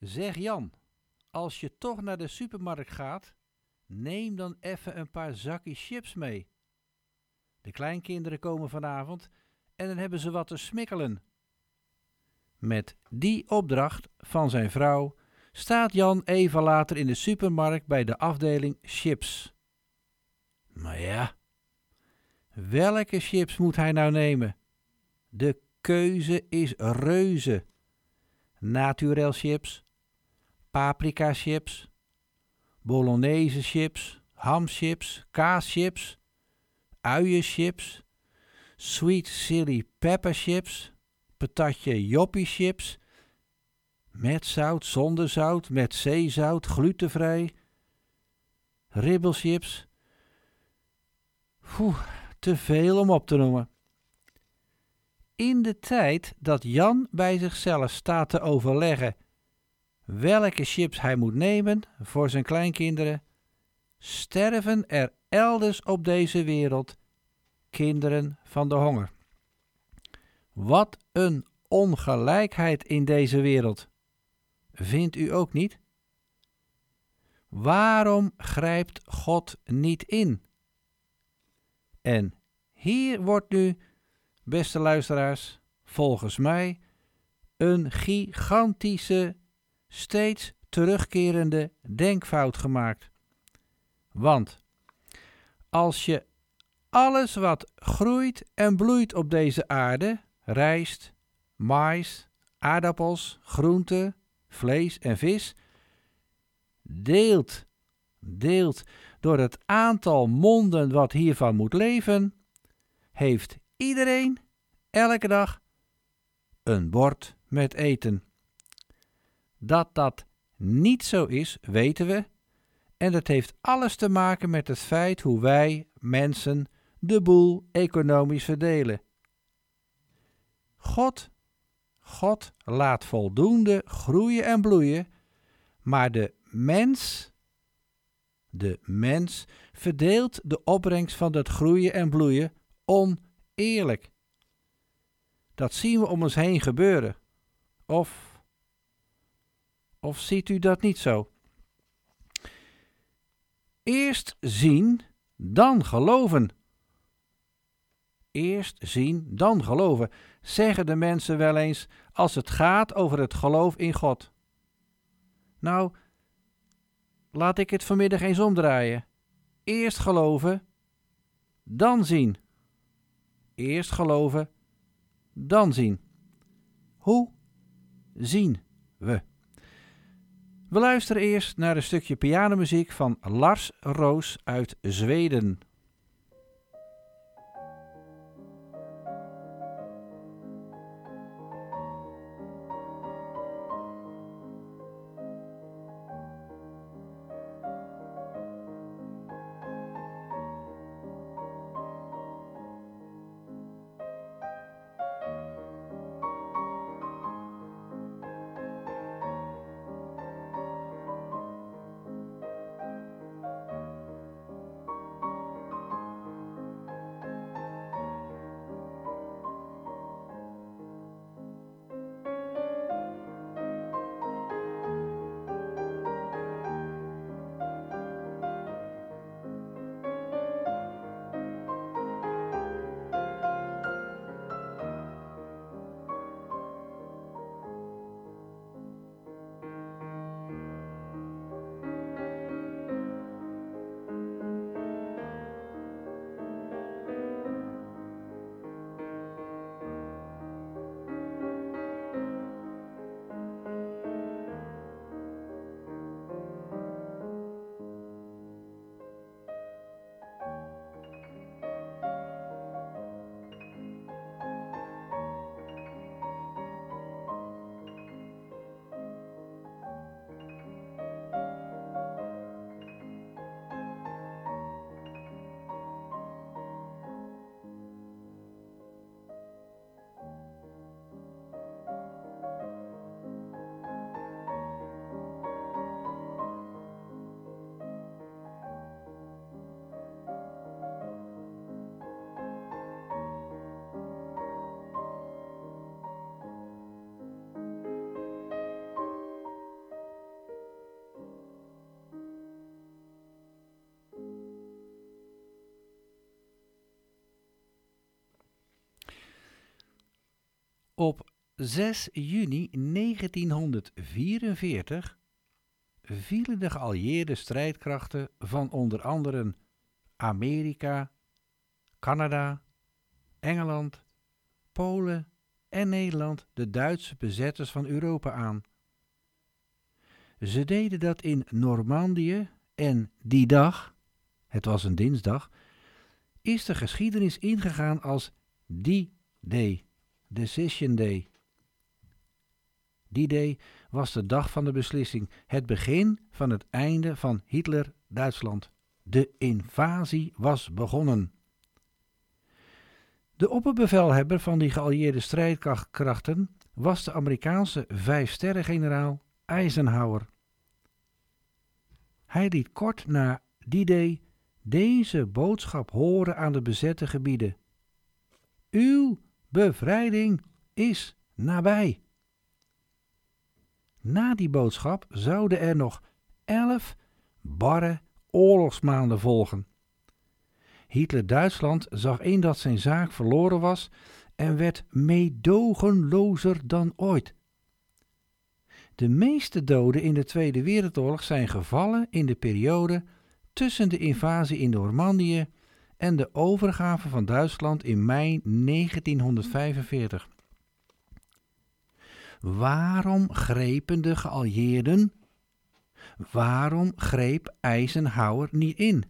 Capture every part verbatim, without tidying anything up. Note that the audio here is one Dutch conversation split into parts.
Zeg Jan, als je toch naar de supermarkt gaat, neem dan even een paar zakjes chips mee. De kleinkinderen komen vanavond en dan hebben ze wat te smikkelen. Met die opdracht van zijn vrouw staat Jan even later in de supermarkt bij de afdeling chips. Maar ja, welke chips moet hij nou nemen? De keuze is reuze. Naturel chips, paprika chips, bolognese chips, hamchips, kaaschips, uienchips, sweet chili pepper chips, patatje joppie chips, met zout, zonder zout, met zeezout, glutenvrij, ribbelchips. Oeh, te veel om op te noemen. In de tijd dat Jan bij zichzelf staat te overleggen welke chips hij moet nemen voor zijn kleinkinderen, sterven er elders op deze wereld kinderen van de honger. Wat een ongelijkheid in deze wereld. Vindt u ook niet? Waarom grijpt God niet in? En hier wordt nu, beste luisteraars, volgens mij een gigantische, steeds terugkerende denkfout gemaakt. Want als je alles wat groeit en bloeit op deze aarde, rijst, maïs, aardappels, groenten, vlees en vis, deelt, deelt door het aantal monden wat hiervan moet leven, heeft iedereen elke dag een bord met eten. Dat dat niet zo is, weten we, en dat heeft alles te maken met het feit hoe wij, mensen, de boel economisch verdelen. God, God laat voldoende groeien en bloeien, maar de mens, de mens verdeelt de opbrengst van dat groeien en bloeien oneerlijk. Dat zien we om ons heen gebeuren. Of, of ziet u dat niet zo? Eerst zien, dan geloven. Eerst zien, dan geloven, zeggen de mensen wel eens als het gaat over het geloof in God. Nou, laat ik het vanmiddag eens omdraaien. Eerst geloven, dan zien. Eerst geloven, dan zien. Hoe zien we? We luisteren eerst naar een stukje pianomuziek van Lars Roos uit Zweden. Op zes juni negentienhonderdvierenveertig vielen de geallieerde strijdkrachten van onder andere Amerika, Canada, Engeland, Polen en Nederland de Duitse bezetters van Europa aan. Ze deden dat in Normandië en die dag, het was een dinsdag, is de geschiedenis ingegaan als D-Day, Decision Day. D-Day was de dag van de beslissing, het begin van het einde van Hitler-Duitsland. De invasie was begonnen. De opperbevelhebber van die geallieerde strijdkrachten was de Amerikaanse vijfsterrengeneraal Eisenhower. Hij liet kort na D-Day deze boodschap horen aan de bezette gebieden. Uw bevrijding is nabij. Na die boodschap zouden er nog elf barre oorlogsmaanden volgen. Hitler-Duitsland zag in dat zijn zaak verloren was en werd meedogenlozer dan ooit. De meeste doden in de Tweede Wereldoorlog zijn gevallen in de periode tussen de invasie in Normandië en de overgave van Duitsland in mei negentienhonderdvijfenveertig. Waarom grepen de geallieerden? Waarom greep Eisenhower niet in?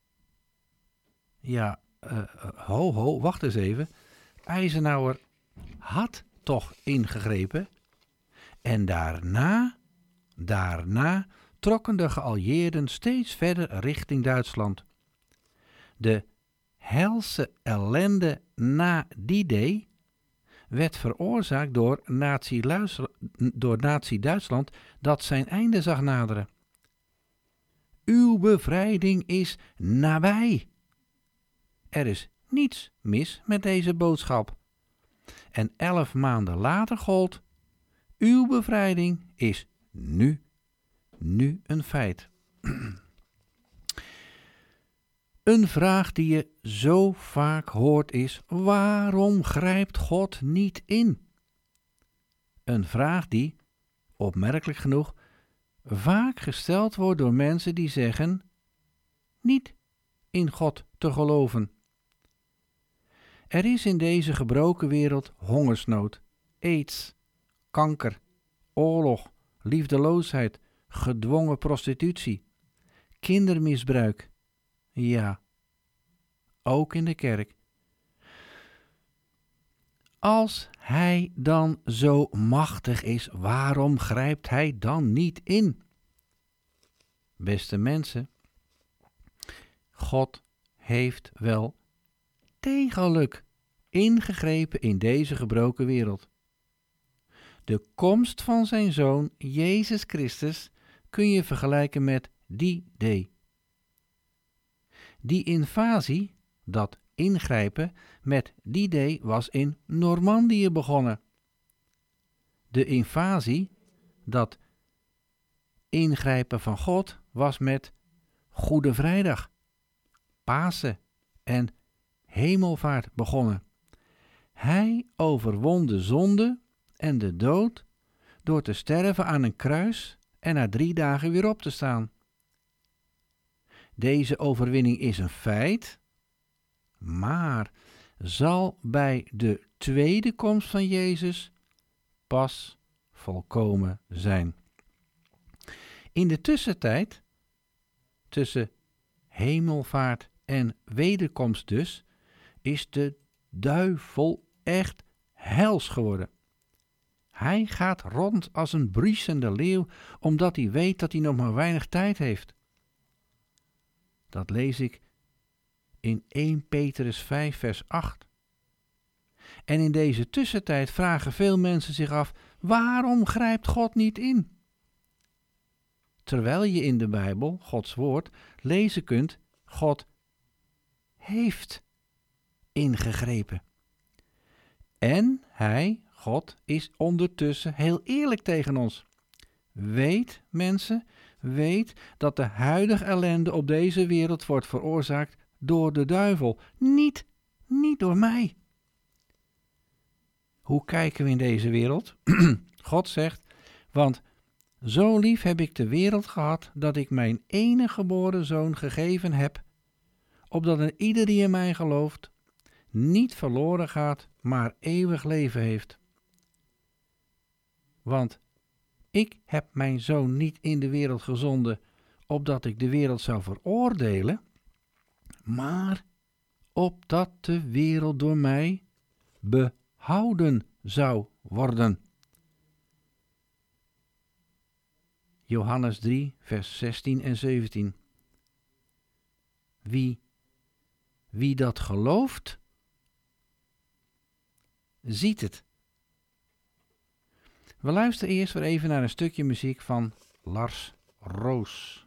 Ja, uh, ho ho, wacht eens even. Eisenhower had toch ingegrepen? En daarna, daarna trokken de geallieerden steeds verder richting Duitsland. De helse ellende na die day werd veroorzaakt door Nazi-Duitsland dat zijn einde zag naderen. Uw bevrijding is nabij. Er is niets mis met deze boodschap. En elf maanden later gold: uw bevrijding is nu, nu een feit. Een vraag die je zo vaak hoort is: waarom grijpt God niet in? Een vraag die, opmerkelijk genoeg, vaak gesteld wordt door mensen die zeggen niet in God te geloven. Er is in deze gebroken wereld hongersnood, aids, kanker, oorlog, liefdeloosheid, gedwongen prostitutie, kindermisbruik. Ja, ook in de kerk. Als hij dan zo machtig is, waarom grijpt hij dan niet in? Beste mensen, God heeft wel degelijk ingegrepen in deze gebroken wereld. De komst van zijn Zoon, Jezus Christus, kun je vergelijken met die day. Die invasie, dat ingrijpen met die day, was in Normandië begonnen. De invasie, dat ingrijpen van God, was met Goede Vrijdag, Pasen en Hemelvaart begonnen. Hij overwon de zonde en de dood door te sterven aan een kruis en na drie dagen weer op te staan. Deze overwinning is een feit, maar zal bij de tweede komst van Jezus pas volkomen zijn. In de tussentijd, tussen hemelvaart en wederkomst dus, is de duivel echt hels geworden. Hij gaat rond als een briesende leeuw, omdat hij weet dat hij nog maar weinig tijd heeft. Dat lees ik in eerste Petrus vijf vers acht. En in deze tussentijd vragen veel mensen zich af: waarom grijpt God niet in? Terwijl je in de Bijbel, Gods woord, lezen kunt: God heeft ingegrepen. En hij, God, is ondertussen heel eerlijk tegen ons. Weet, mensen, weet dat de huidige ellende op deze wereld wordt veroorzaakt door de duivel. Niet, niet door mij. Hoe kijken we in deze wereld? God zegt, want zo lief heb ik de wereld gehad, dat ik mijn enige geboren zoon gegeven heb, opdat een ieder die in mij gelooft, niet verloren gaat, maar eeuwig leven heeft. Want ik heb mijn zoon niet in de wereld gezonden, opdat ik de wereld zou veroordelen, maar opdat de wereld door mij behouden zou worden. Johannes drie, vers zestien en zeventien. Wie, wie dat gelooft, ziet het. We luisteren eerst weer even naar een stukje muziek van Lars Roos.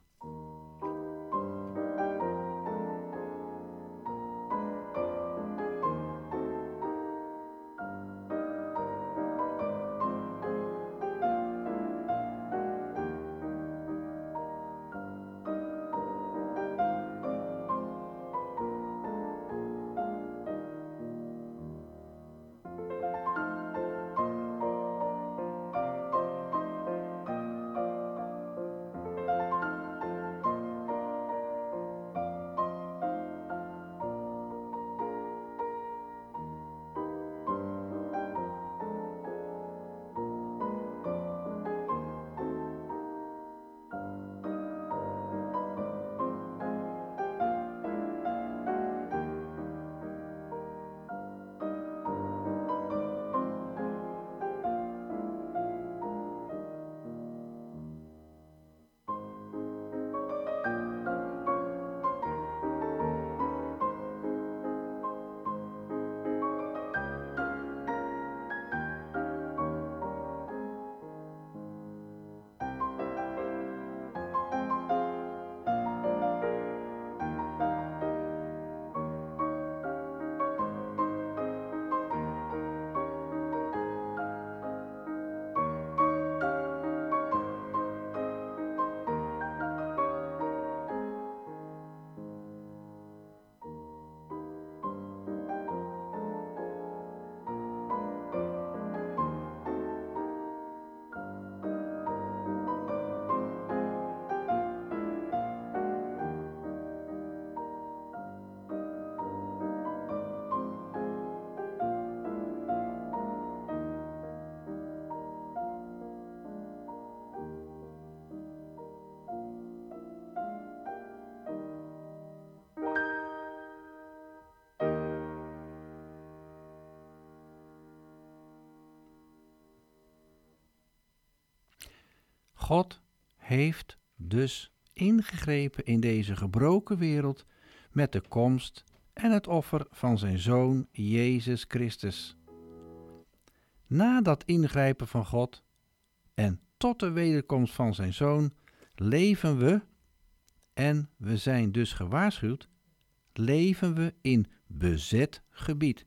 God heeft dus ingegrepen in deze gebroken wereld met de komst en het offer van zijn Zoon Jezus Christus. Na dat ingrijpen van God en tot de wederkomst van zijn Zoon leven we, en we zijn dus gewaarschuwd, leven we in bezet gebied.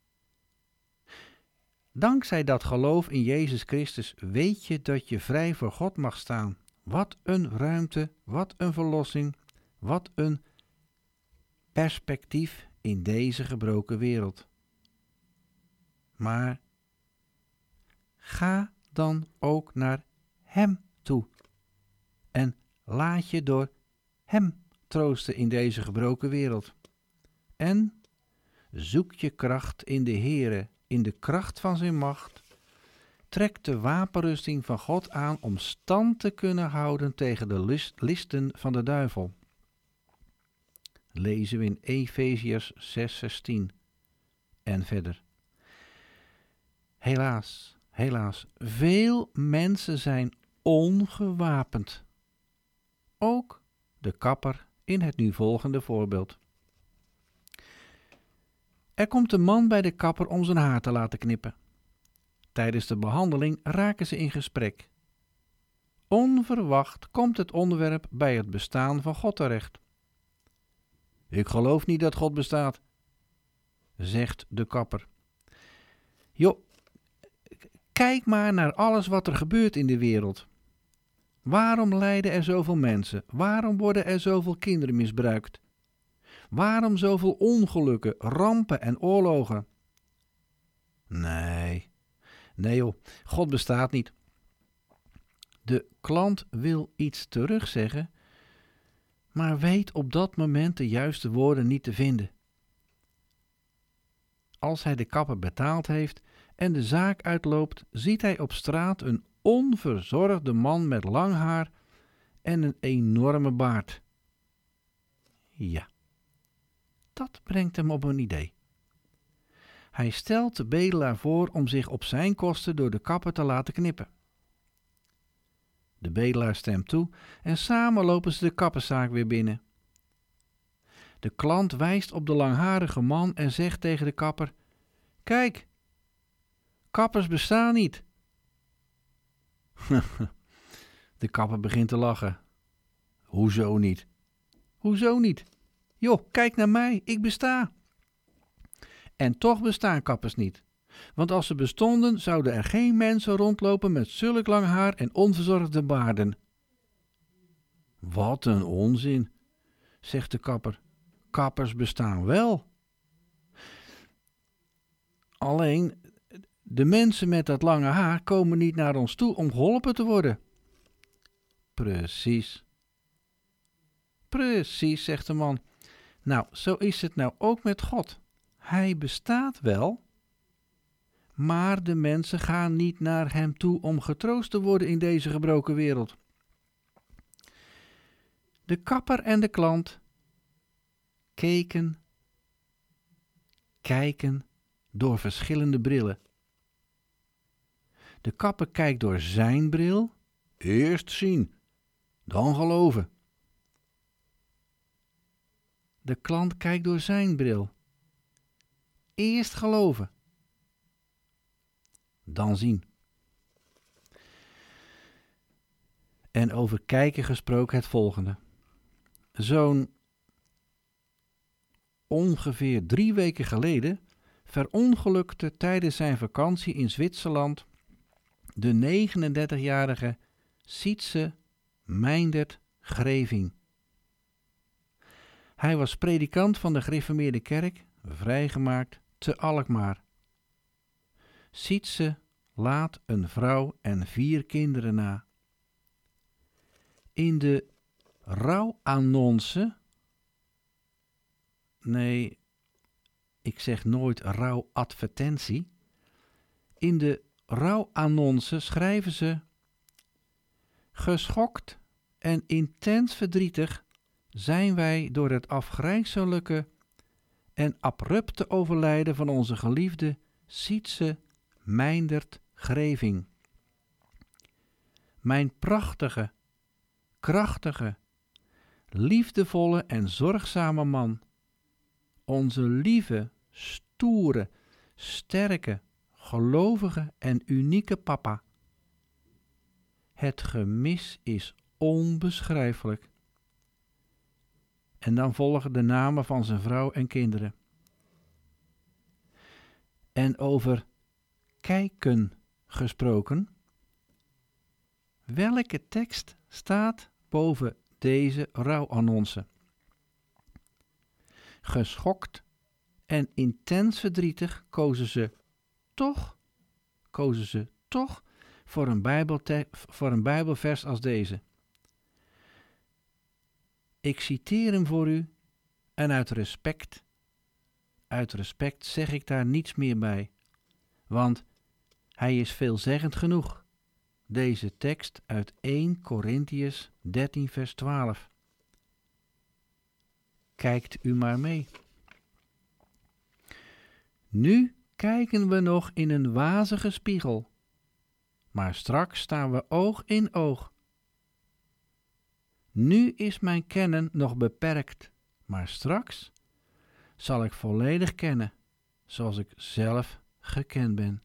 Dankzij dat geloof in Jezus Christus weet je dat je vrij voor God mag staan. Wat een ruimte, wat een verlossing, wat een perspectief in deze gebroken wereld. Maar ga dan ook naar Hem toe en laat je door Hem troosten in deze gebroken wereld. En zoek je kracht in de Heere, in de kracht van zijn macht. Trek de wapenrusting van God aan om stand te kunnen houden tegen de listen van de duivel. Lezen we in Efeziërs zes zestien en verder. Helaas, helaas, veel mensen zijn ongewapend. Ook de kapper in het nu volgende voorbeeld. Er komt een man bij de kapper om zijn haar te laten knippen. Tijdens de behandeling raken ze in gesprek. Onverwacht komt het onderwerp bij het bestaan van God terecht. Ik geloof niet dat God bestaat, zegt de kapper. Joh, kijk maar naar alles wat er gebeurt in de wereld. Waarom lijden er zoveel mensen? Waarom worden er zoveel kinderen misbruikt? Waarom zoveel ongelukken, rampen en oorlogen? Nee, Nee joh, God bestaat niet. De klant wil iets terugzeggen, maar weet op dat moment de juiste woorden niet te vinden. Als hij de kapper betaald heeft en de zaak uitloopt, ziet hij op straat een onverzorgde man met lang haar en een enorme baard. Ja, dat brengt hem op een idee. Hij stelt de bedelaar voor om zich op zijn kosten door de kapper te laten knippen. De bedelaar stemt toe en samen lopen ze de kapperszaak weer binnen. De klant wijst op de langharige man en zegt tegen de kapper: "Kijk, kappers bestaan niet." De kapper begint te lachen. Hoezo niet? Hoezo niet? Joh, kijk naar mij, ik besta. En toch bestaan kappers niet. Want als ze bestonden, zouden er geen mensen rondlopen met zulk lang haar en onverzorgde baarden. Wat een onzin, zegt de kapper. Kappers bestaan wel. Alleen, de mensen met dat lange haar komen niet naar ons toe om geholpen te worden. Precies. Precies, zegt de man. Nou, zo is het nou ook met God. Hij bestaat wel, maar de mensen gaan niet naar hem toe om getroost te worden in deze gebroken wereld. De kapper en de klant keken, kijken door verschillende brillen. De kapper kijkt door zijn bril, eerst zien, dan geloven. De klant kijkt door zijn bril, eerst geloven, dan zien. En over kijken gesproken het volgende. Zo'n ongeveer drie weken geleden verongelukte tijdens zijn vakantie in Zwitserland de negenendertigjarige Sietse Meindert Greving. Hij was predikant van de gereformeerde kerk, vrijgemaakt te Alkmaar. Sietse laat een vrouw en vier kinderen na. In de rouwannonce, nee, ik zeg nooit rouwadvertentie. In de rouwannonce schrijven ze: geschokt en intens verdrietig zijn wij door het afgrijselijke en abrupte overlijden van onze geliefde Sietse Meindert Greving. Mijn prachtige, krachtige, liefdevolle en zorgzame man. Onze lieve, stoere, sterke, gelovige en unieke papa. Het gemis is onbeschrijfelijk. En dan volgen de namen van zijn vrouw en kinderen. En over kijken gesproken. Welke tekst staat boven deze rouwannonce? Geschokt en intens verdrietig kozen ze toch, kozen ze toch voor een, bijbelte- voor een bijbelvers als deze. Ik citeer hem voor u en uit respect, uit respect zeg ik daar niets meer bij, want hij is veelzeggend genoeg. Deze tekst uit eerste Korintiërs dertien vers twaalf. Kijkt u maar mee. Nu kijken we nog in een wazige spiegel, maar straks staan we oog in oog. Nu is mijn kennen nog beperkt, maar straks zal ik volledig kennen, zoals ik zelf gekend ben.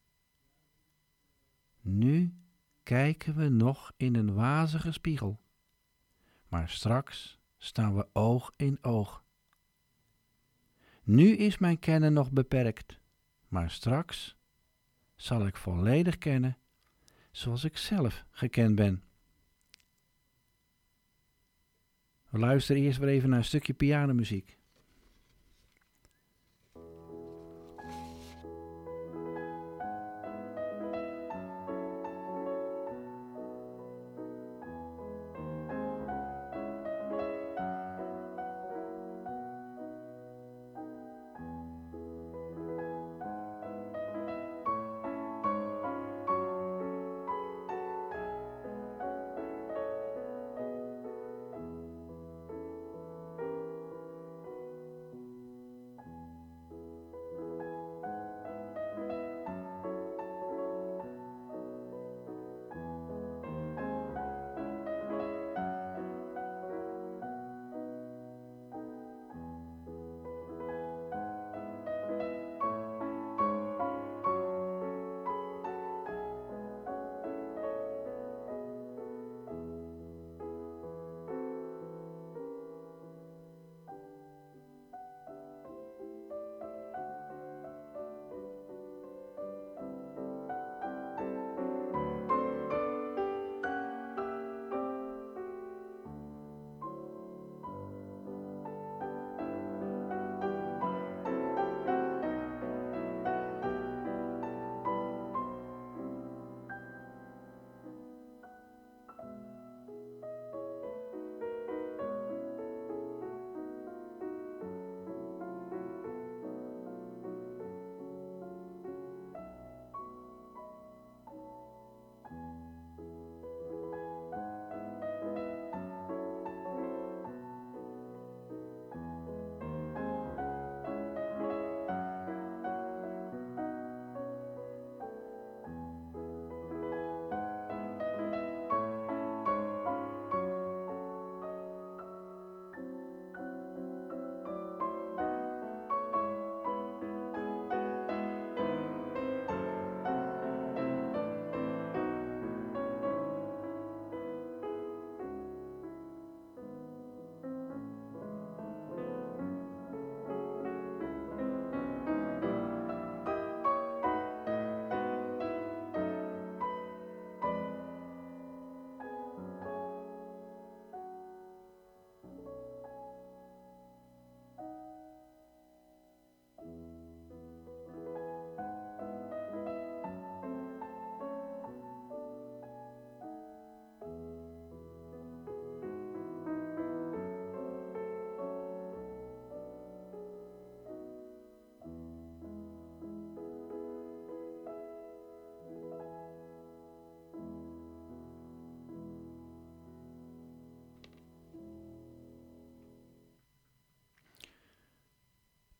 Nu kijken we nog in een wazige spiegel, maar straks staan we oog in oog. Nu is mijn kennen nog beperkt, maar straks zal ik volledig kennen, zoals ik zelf gekend ben. We luisteren eerst weer even naar een stukje pianomuziek.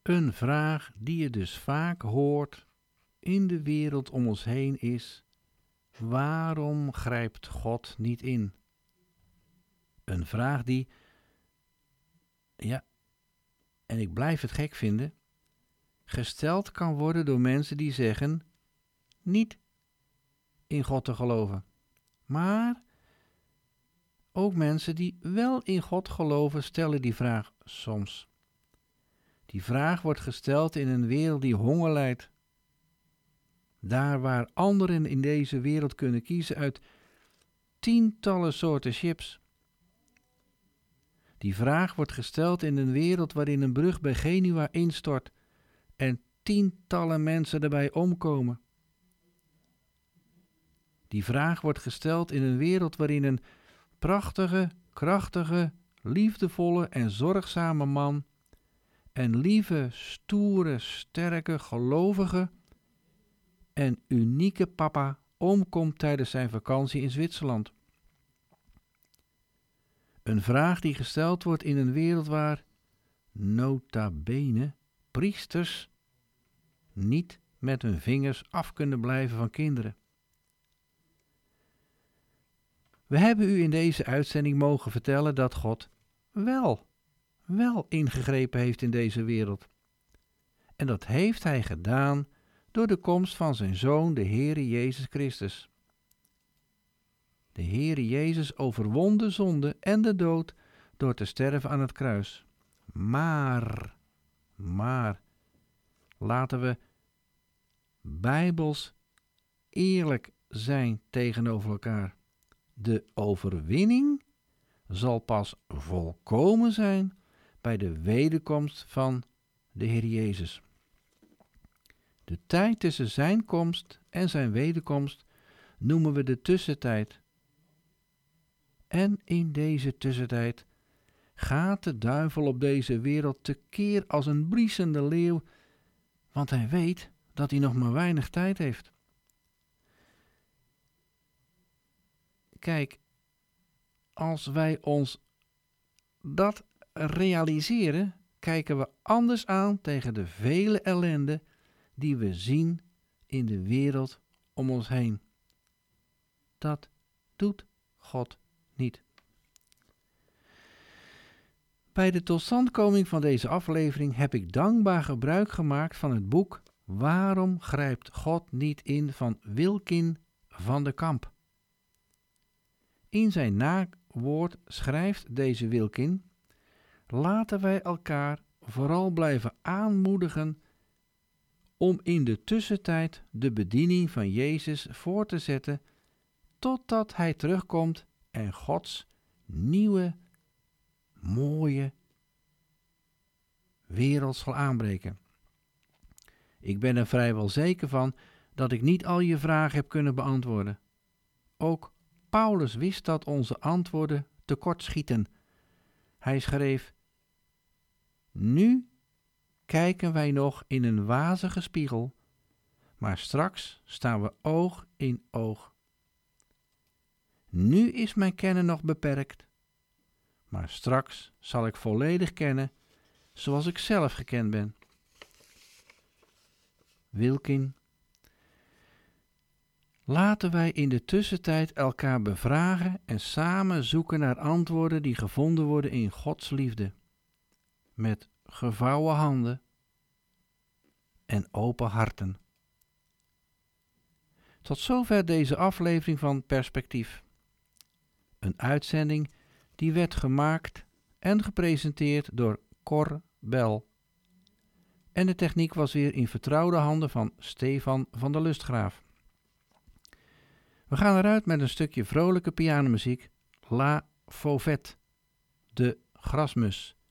Een vraag die je dus vaak hoort in de wereld om ons heen is: waarom grijpt God niet in? Een vraag die, ja, en ik blijf het gek vinden, gesteld kan worden door mensen die zeggen niet in God te geloven, maar ook mensen die wel in God geloven stellen die vraag soms. Die vraag wordt gesteld in een wereld die honger lijdt. Daar waar anderen in deze wereld kunnen kiezen uit tientallen soorten chips. Die vraag wordt gesteld in een wereld waarin een brug bij Genua instort en tientallen mensen daarbij omkomen. Die vraag wordt gesteld in een wereld waarin een prachtige, krachtige, liefdevolle en zorgzame man en lieve, stoere, sterke, gelovige en unieke papa omkomt tijdens zijn vakantie in Zwitserland. Een vraag die gesteld wordt in een wereld waar, nota bene, priesters niet met hun vingers af kunnen blijven van kinderen. We hebben u in deze uitzending mogen vertellen dat God wel, wel ingegrepen heeft in deze wereld. En dat heeft Hij gedaan door de komst van zijn Zoon, de Heere Jezus Christus. De Heere Jezus overwon de zonde en de dood door te sterven aan het kruis. Maar, maar, laten we bijbels eerlijk zijn tegenover elkaar. De overwinning zal pas volkomen zijn bij de wederkomst van de Heer Jezus. De tijd tussen zijn komst en zijn wederkomst noemen we de tussentijd. En in deze tussentijd gaat de duivel op deze wereld tekeer als een briesende leeuw, want hij weet dat hij nog maar weinig tijd heeft. Kijk, als wij ons dat realiseren, kijken we anders aan tegen de vele ellende die we zien in de wereld om ons heen. Dat doet God niet. Bij de totstandkoming van deze aflevering heb ik dankbaar gebruik gemaakt van het boek Waarom grijpt God niet in van Wilkin van de Kamp. In zijn nawoord schrijft deze Wilkin: laten wij elkaar vooral blijven aanmoedigen om in de tussentijd de bediening van Jezus voor te zetten totdat Hij terugkomt en Gods nieuwe, mooie wereld zal aanbreken. Ik ben er vrijwel zeker van dat ik niet al je vragen heb kunnen beantwoorden. Ook Paulus wist dat onze antwoorden tekortschieten. Hij schreef: nu kijken wij nog in een wazige spiegel, maar straks staan we oog in oog. Nu is mijn kennen nog beperkt, maar straks zal ik volledig kennen zoals ik zelf gekend ben. Wilkin. Laten wij in de tussentijd elkaar bevragen en samen zoeken naar antwoorden die gevonden worden in Gods liefde. Met gevouwen handen en open harten. Tot zover deze aflevering van Perspectief. Een uitzending die werd gemaakt en gepresenteerd door Cor Bel. En de techniek was weer in vertrouwde handen van Stefan van der Lustgraaf. We gaan eruit met een stukje vrolijke pianomuziek, La Fauvette, de grasmus.